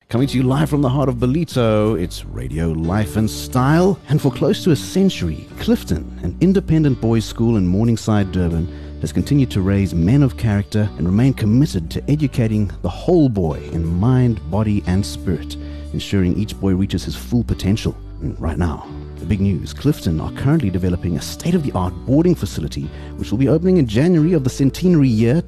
Coming to you live from the heart of Ballito, it's Radio Life and Style. And for close to a century, Clifton, an independent boys' school in Morningside, Durban, has continued to raise men of character and remain committed to educating the whole boy in mind, body and spirit, ensuring each boy reaches his full potential. And right now, the big news, Clifton are currently developing a state-of-the-art boarding facility which will be opening in January of the centenary year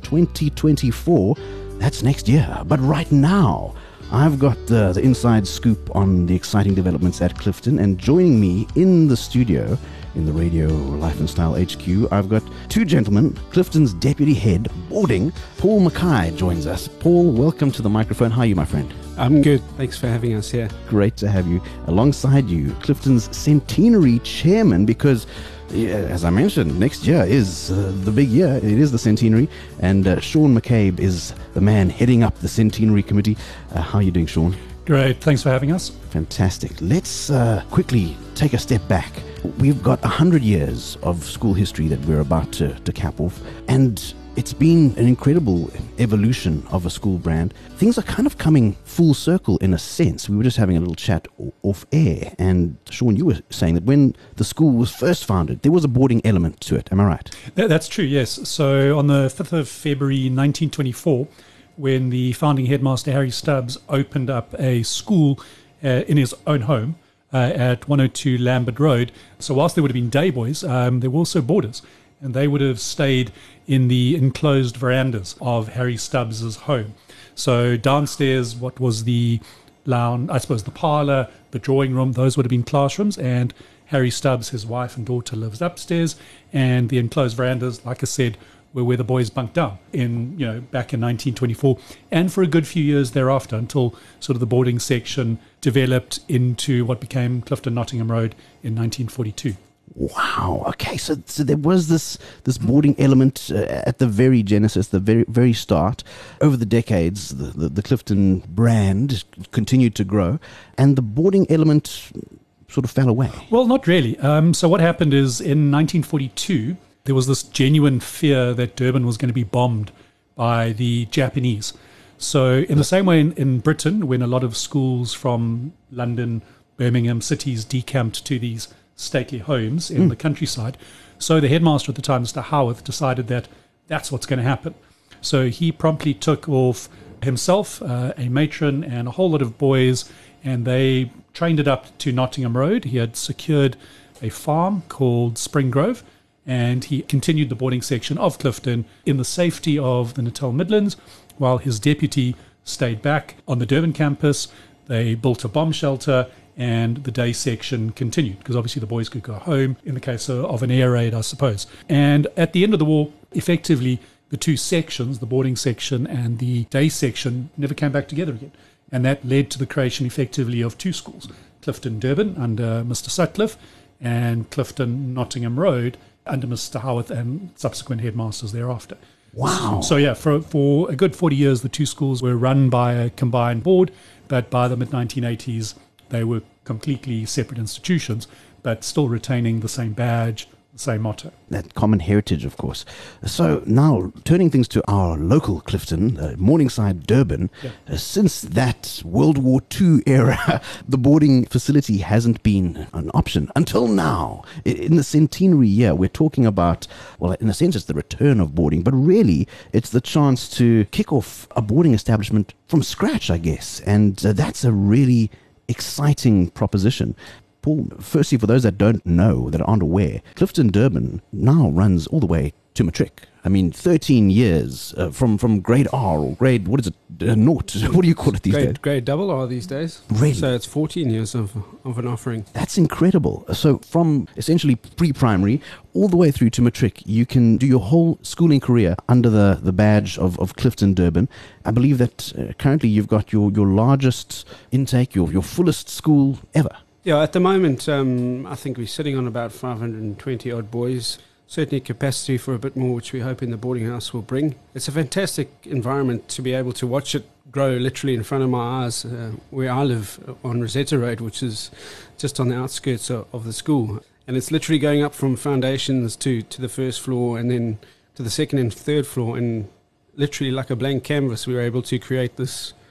2024. That's next year. But right now, I've got the inside scoop on the exciting developments at Clifton, and joining me in the studio in the Radio Life and Style HQ, I've got two gentlemen. Clifton's Deputy Head Boarding, Paul Mackay, joins us. Paul, welcome to the microphone. How are you, my friend? I'm good. Thanks for having us here. Great to have you. Alongside you, Clifton's Centenary Chairman, because as I mentioned, next year is the big year. It is the centenary, and Sean McCabe is the man heading up the centenary committee. How are you doing, Sean? Great. Thanks for having us. Fantastic. Let's quickly take a step back. We've got 100 years of school history that we're about to cap off, and it's been an incredible evolution of a school brand. Things are kind of coming full circle in a sense. We were just having a little chat off air, and Sean, you were saying that when the school was first founded, there was a boarding element to it. Am I right? That's true, yes. So on the 5th of February 1924, when the founding headmaster, Harry Stubbs, opened up a school in his own home at 102 Lambert Road. So whilst there would have been day boys, there were also boarders, and they would have stayed in the enclosed verandas of Harry Stubbs's home. So downstairs, what was the lounge, I suppose the parlour, the drawing room, those would have been classrooms, and Harry Stubbs, his wife and daughter, lives upstairs, and the enclosed verandas, like I said, were where the boys bunked down back in 1924, and for a good few years thereafter, until sort of the boarding section developed into what became Clifton Nottingham Road in 1942. Wow. Okay, so there was this boarding element at the very genesis, the very start. Over the decades, the Clifton brand continued to grow, and the boarding element sort of fell away. Well, not really. So what happened is in 1942, there was this genuine fear that Durban was going to be bombed by the Japanese. So in the same way in Britain, when a lot of schools from London, Birmingham cities decamped to these stately homes in the countryside, so the headmaster at the time, Mr. Howarth, decided that that's what's going to happen. So he promptly took off himself, a matron, and a whole lot of boys, and they trained it up to Nottingham Road. He had secured a farm called Spring Grove, and he continued the boarding section of Clifton in the safety of the Natal Midlands, while his deputy stayed back on the Durban campus. They built a bomb shelter, and the day section continued, because obviously the boys could go home in the case of an air raid, I suppose. And at the end of the war, effectively, the two sections, the boarding section and the day section, never came back together again. And that led to the creation, effectively, of two schools, Clifton Durban under Mr. Sutcliffe, and Clifton Nottingham Road under Mr. Howarth and subsequent headmasters thereafter. Wow. So yeah, for a good 40 years, the two schools were run by a combined board, but by the mid-1980s, they were completely separate institutions, but still retaining the same badge, the same motto. That common heritage, of course. So now, turning things to our local Clifton, Morningside, Durban, since that World War II era, the boarding facility hasn't been an option until now. In the centenary year, we're talking about, well, in a sense, it's the return of boarding, but really, it's the chance to kick off a boarding establishment from scratch, I guess. And that's a really exciting proposition. Paul, firstly, for those that don't know, that aren't aware, Clifton Durban now runs all the way to matric. I mean, 13 years from grade R or grade, what is it, naught? What do you call it these days? Grade double R these days. Really? So it's 14 years of an offering. That's incredible. So from essentially pre-primary all the way through to matric, you can do your whole schooling career under the badge of Clifton Durban. I believe that currently you've got your largest intake, your fullest school ever. Yeah, at the moment, I think we're sitting on about 520 odd boys. Certainly capacity for a bit more, which we hope in the boarding house will bring. It's a fantastic environment to be able to watch it grow literally in front of my eyes, where I live on Rosetta Road, which is just on the outskirts of the school. And it's literally going up from foundations to the first floor and then to the second and third floor. And literally like a blank canvas, we were able to create this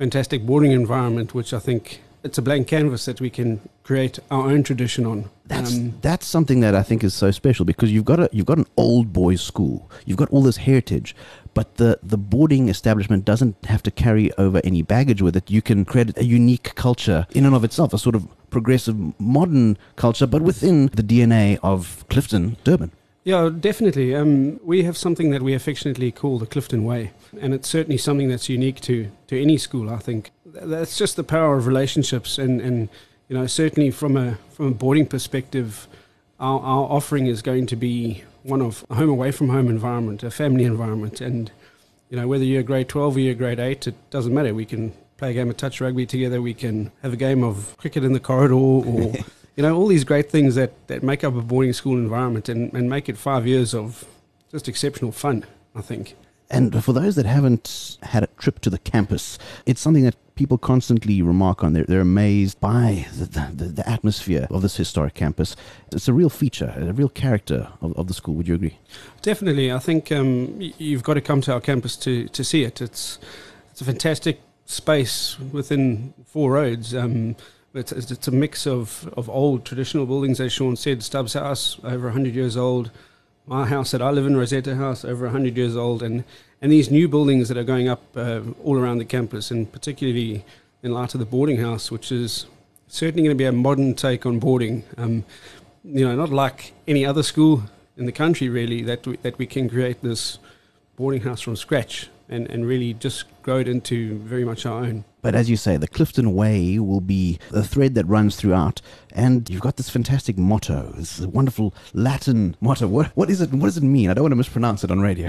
fantastic boarding environment, which I think it's a blank canvas that we can create our own tradition on. That's something that I think is so special, because you've got an old boys school, you've got all this heritage, but the boarding establishment doesn't have to carry over any baggage with it. You can create a unique culture in and of itself, a sort of progressive modern culture, but within the DNA of Clifton, Durban. Yeah, definitely. We have something that we affectionately call the Clifton Way, and it's certainly something that's unique to any school, I think. That's just the power of relationships, and you know, certainly from a boarding perspective, our offering is going to be one of a home away from home environment, a family environment, and you know, whether you're grade 12 or you're grade 8, it doesn't matter. We can play a game of touch rugby together, we can have a game of cricket in the corridor, or you know, all these great things that make up a boarding school environment and make it 5 years of just exceptional fun, I think. And for those that haven't had a trip to the campus, it's something that people constantly remark on. They're amazed by the atmosphere of this historic campus. It's a real feature, a real character of the school. Would you agree? Definitely. I think you've got to come to our campus to see it. It's a fantastic space within 4 roads. It's a mix of old traditional buildings, as Sean said. Stubbs House, over 100 years old. My house that I live in, Rosetta House, over 100 years old. And these new buildings that are going up all around the campus, and particularly in light of the boarding house, which is certainly going to be a modern take on boarding. You know, not like any other school in the country, really, that we can create this boarding house from scratch and really just grow it into very much our own. But as you say, the Clifton Way will be the thread that runs throughout. And you've got this fantastic motto, this wonderful Latin motto. What is it? What does it mean? I don't want to mispronounce it on radio.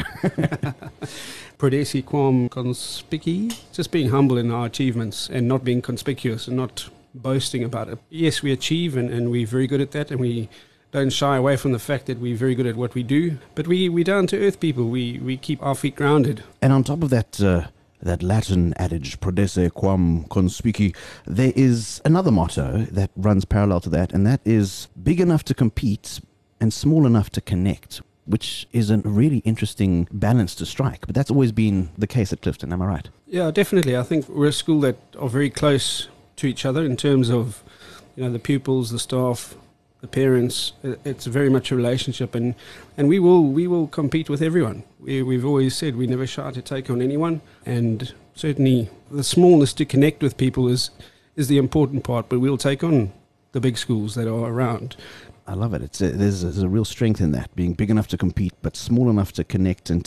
Prodesse quam conspici. Just being humble in our achievements and not being conspicuous and not boasting about it. Yes, we achieve and we're very good at that, and we don't shy away from the fact that we're very good at what we do. But we're down-to-earth people. We keep our feet grounded. And on top of that... that Latin adage, prodesse quam conspici, there is another motto that runs parallel to that, and that is big enough to compete and small enough to connect, which is a really interesting balance to strike. But that's always been the case at Clifton, am I right? Yeah, definitely. I think we're a school that are very close to each other in terms of, you know, the pupils, the staff, the parents. It's very much a relationship, and we will compete with everyone. We've always said we never shy to take on anyone, and certainly the smallness to connect with people is the important part, but we'll take on the big schools that are around. I love it. There's a real strength in that, being big enough to compete, but small enough to connect and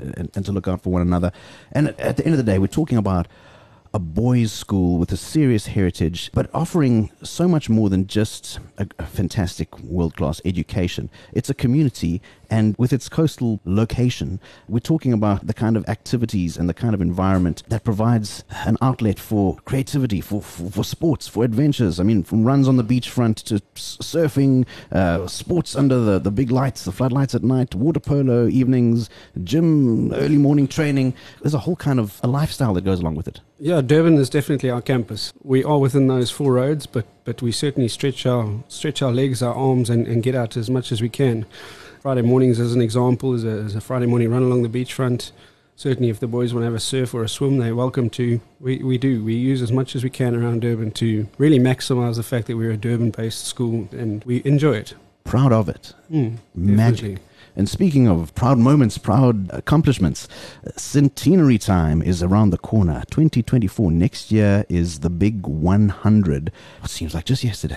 to look out for one another. And at the end of the day, we're talking about a boys' school with a serious heritage, but offering so much more than just a fantastic world-class education. It's a community, and with its coastal location, we're talking about the kind of activities and the kind of environment that provides an outlet for creativity, for sports, for adventures. I mean, from runs on the beachfront to surfing, sports under the big lights, the floodlights at night, water polo evenings, gym, early morning training. There's a whole kind of a lifestyle that goes along with it. Yeah, Durban is definitely our campus. We are within those 4 roads, but we certainly stretch our legs, our arms, and get out as much as we can. Friday mornings, as an example, is a Friday morning run along the beachfront. Certainly, if the boys want to have a surf or a swim, they're welcome to. We do. We use as much as we can around Durban to really maximise the fact that we're a Durban-based school, and we enjoy it. Proud of it. Magic. And speaking of proud moments, proud accomplishments, centenary time is around the corner. 2024, next year is the big 100. It seems like just yesterday.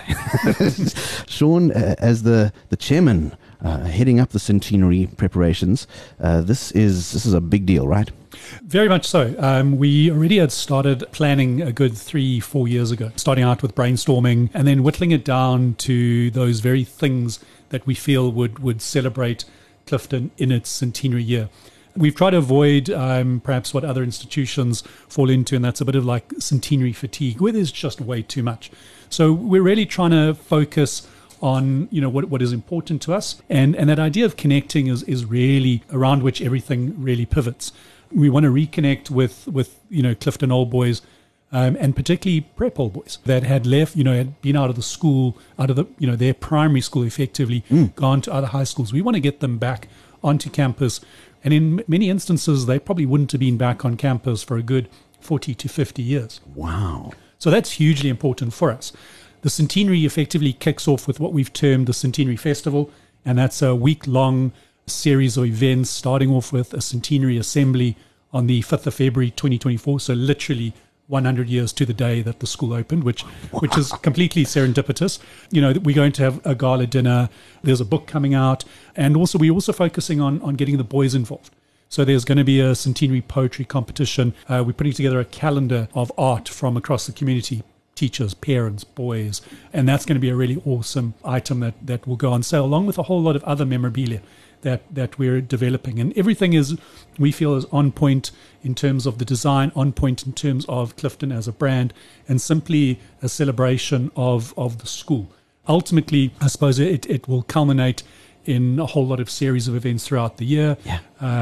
Sean, as the chairman, heading up the centenary preparations, this is a big deal, right? Very much so. We already had started planning a good 3-4 years ago, starting out with brainstorming and then whittling it down to those very things that we feel would celebrate Clifton in its centenary year. We've tried to avoid perhaps what other institutions fall into, and that's a bit of like centenary fatigue, where there's just way too much. So we're really trying to focus on, you know, what is important to us, and that idea of connecting is really around which everything really pivots. We want to reconnect with you know, Clifton Old Boys, and particularly prep old boys that had left, you know, had been out of the school, out of the, you know, their primary school effectively, gone to other high schools. We want to get them back onto campus. And in many instances, they probably wouldn't have been back on campus for a good 40 to 50 years. Wow. So that's hugely important for us. The centenary effectively kicks off with what we've termed the Centenary Festival, and that's a week-long series of events, starting off with a centenary assembly on the 5th of February 2024, so literally 100 years to the day that the school opened, which is completely serendipitous. You know, we're going to have a gala dinner, there's a book coming out, and also we're also focusing on getting the boys involved. So there's going to be a centenary poetry competition. We're putting together a calendar of art from across the community, teachers, parents, boys, and that's going to be a really awesome item that will go on sale, along with a whole lot of other memorabilia that we're developing. And everything is, we feel, is on point in terms of the design, on point in terms of Clifton as a brand, and simply a celebration of the school. Ultimately, I suppose it will culminate in a whole lot of series of events throughout the year. Yeah.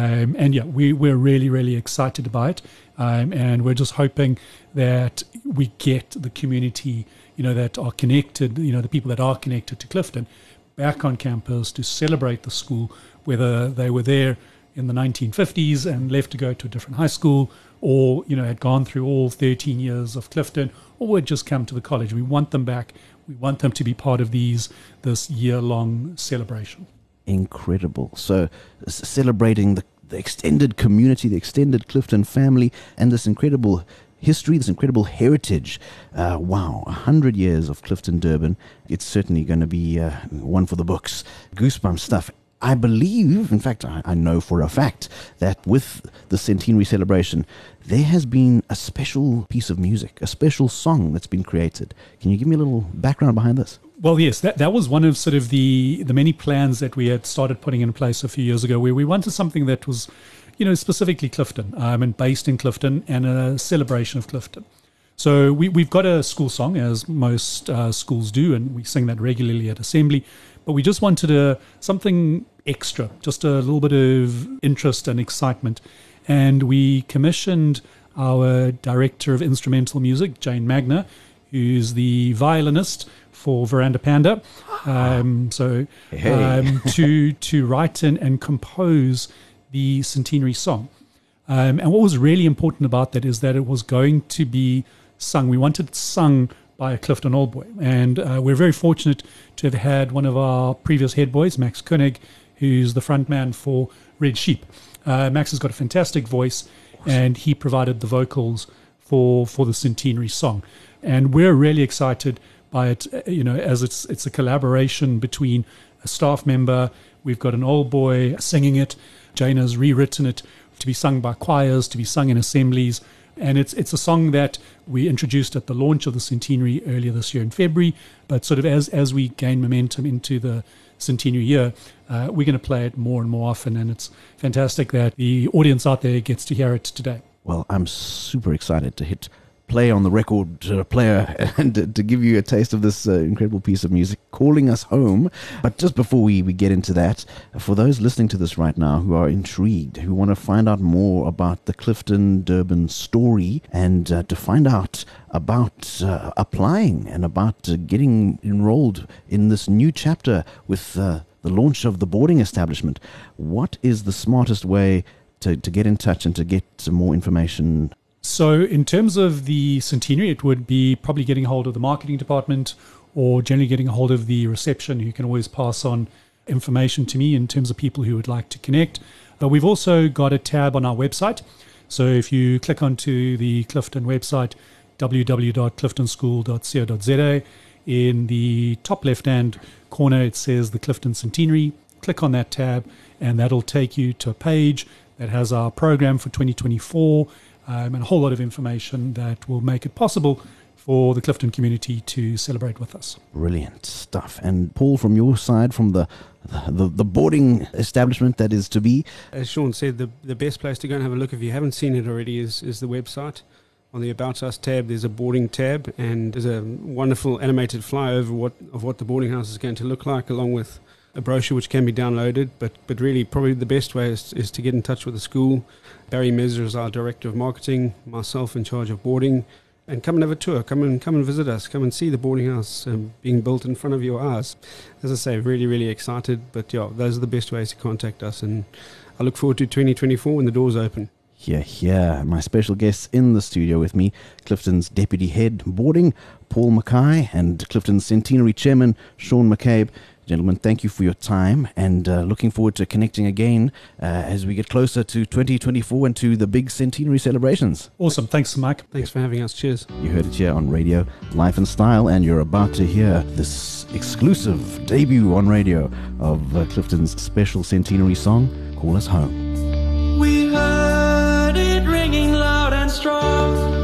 We're really, really excited about it. And we're just hoping that we get the community, that are connected, the people that are connected to Clifton, back on campus to celebrate the school, whether they were there in the 1950s and left to go to a different high school, or, had gone through all 13 years of Clifton, or had just come to the college. We want them back. We want them to be part of this year-long celebration. Incredible. So celebrating the extended community, the extended Clifton family, and this incredible history, this incredible heritage. Wow, 100 years of Clifton Durban. It's certainly going to be one for the books. Goosebump stuff. I believe, in fact, I know for a fact that with the centenary celebration, there has been a special piece of music, a special song that's been created. Can you give me a little background behind this? Well, yes, that was one of sort of the many plans that we had started putting in place a few years ago, where we wanted something that was, specifically Clifton, and based in Clifton, and a celebration of Clifton. So we've got a school song, as most schools do, and we sing that regularly at assembly. But we just wanted something extra, just a little bit of interest and excitement. And we commissioned our director of instrumental music, Jane Magner, who's the violinist for Veranda Panda, to write and compose the centenary song. And what was really important about that is that it was going to be sung. We wanted it sung by a Clifton Old Boy. And we're very fortunate to have had one of our previous head boys, Max Koenig, who's the frontman for Red Sheep. Max has got a fantastic voice, and he provided the vocals for the centenary song. And we're really excited by it, as it's a collaboration between a staff member. We've got an old boy singing it. Jane has rewritten it to be sung by choirs, to be sung in assemblies. And it's a song that we introduced at the launch of the centenary earlier this year in February. But sort of as we gain momentum into the centenary year, we're going to play it more and more often. And it's fantastic that the audience out there gets to hear it today. Well, I'm super excited to hit play on the record player and to give you a taste of this incredible piece of music, calling us home. But just before we get into that, for those listening to this right now who are intrigued, who want to find out more about the Clifton Durban story, and to find out about applying and about getting enrolled in this new chapter with the launch of the boarding establishment, what is the smartest way to get in touch and to get some more information? So in terms of the centenary, it would be probably getting a hold of the marketing department, or generally getting a hold of the reception, who can always pass on information to me in terms of people who would like to connect. But we've also got a tab on our website. So if you click onto the Clifton website, www.cliftonschool.co.za, in the top left-hand corner, it says the Clifton Centenary. Click on that tab, and that'll take you to a page that has our program for 2024, and a whole lot of information that will make it possible for the Clifton community to celebrate with us. Brilliant stuff. And Paul, from your side, from the boarding establishment that is to be, as Sean said, the best place to go and have a look, if you haven't seen it already, is the website. On the About Us tab, there's a boarding tab, and there's a wonderful animated flyover of what the boarding house is going to look like, along with a brochure which can be downloaded. But really, probably the best way is to get in touch with the school. Barry Messer is our director of marketing, myself in charge of boarding, and come and have a tour. Come and visit us. Come and see the boarding house being built in front of your eyes. As I say, really, really excited. But yeah, those are the best ways to contact us, and I look forward to 2024 when the doors open. Here. My special guests in the studio with me, Clifton's Deputy Head Boarding, Paul Mackay, and Clifton's Centenary Chairman, Sean McCabe. Gentlemen, thank you for your time, and looking forward to connecting again as we get closer to 2024 and to the big centenary celebrations. Awesome. Thanks, Mike. Thanks for having us. Cheers. You heard it here on Radio Life and Style, and you're about to hear this exclusive debut on radio of Clifton's special centenary song, Call Us Home. We heard it ringing loud and strong.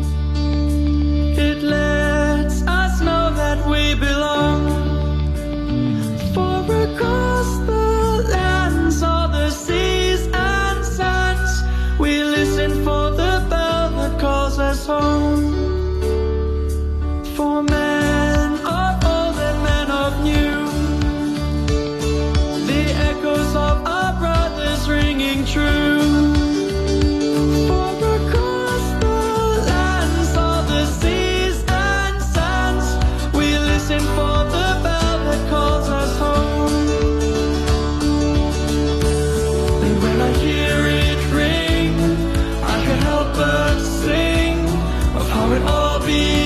It lets us know that we belong. For across the lands, all the seas and sands, we listen for the bell that calls us home. For men of old and men of new, the echoes of our brothers ringing true. For across the lands, all the seas and sands, we listen for the bell that calls us home. And when I hear it ring, I can't help but sing of how it all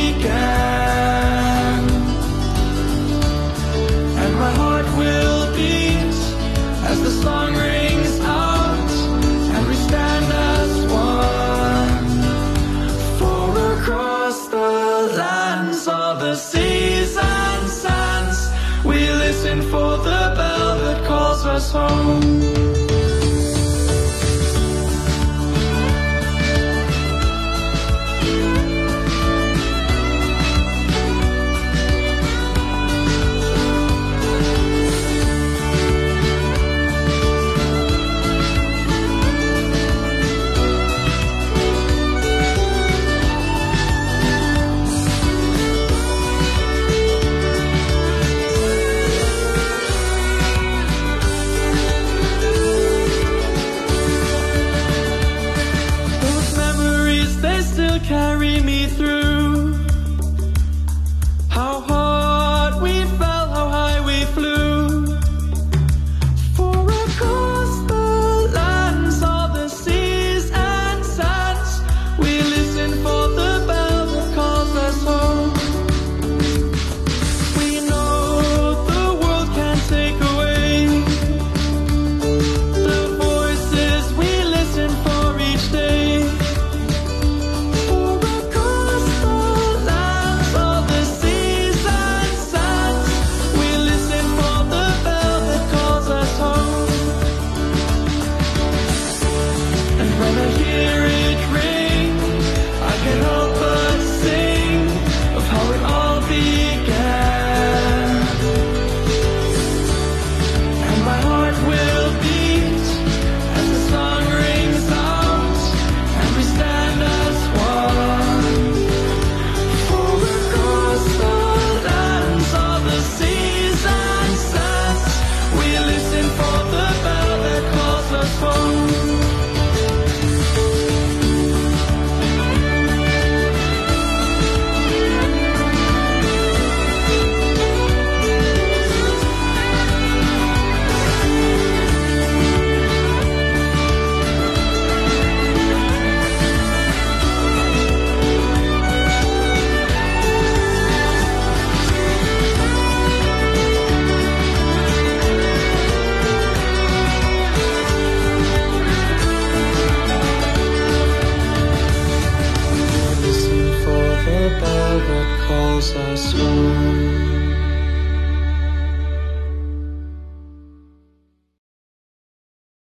began. And my heart will beat as the song rings out, and we stand as one. For across the lands, all the seas and sands, we listen for the bell that calls us home. Carry me through. How hard we fell, how high we flew. For across the lands, all the seas and sands, we listen for the bell that calls us home. We know the world can't take away the voices we listen for each day. Calls us home.